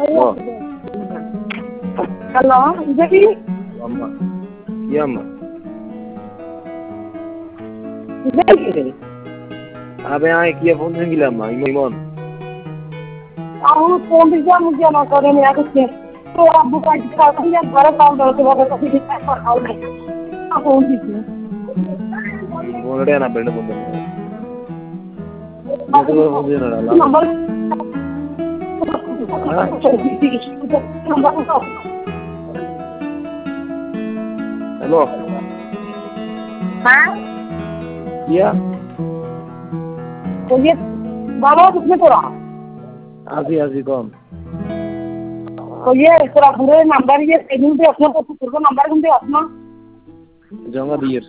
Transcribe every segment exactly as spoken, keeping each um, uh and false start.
Oh. Halo, jadi Lama. Iya, Ma. jadi Abe आए किया phone नहीं गिला मा Imon aku phone bisa mungkin aku ada nih aku sih. तो आप बुका दिखा सकते हैं घर काम करते वक्त कभी भी टाइम पर आओ नहीं आप फोन दीजिए बोलड़े ना बेंड बोल रहे ये तो फोन दे ना डाला नंबर हेलो हाँ किया तो ये बाबा किसने तोड़ा आजी आजी कौन तो ये तेरा पूरे नंबर ये सेविंग पे अपना को पूरा नंबर कौन दे अपना जाऊंगा दियर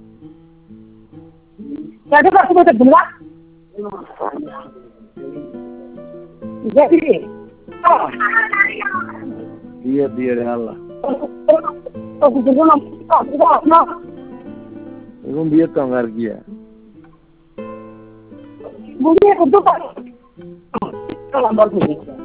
कैसे कर सकते हैं दुनिया जैसे दियर दियर याल्ला तो पूरा नंबर अपना इमोन दियर कौन कर किया मुझे खुद को नंबर दे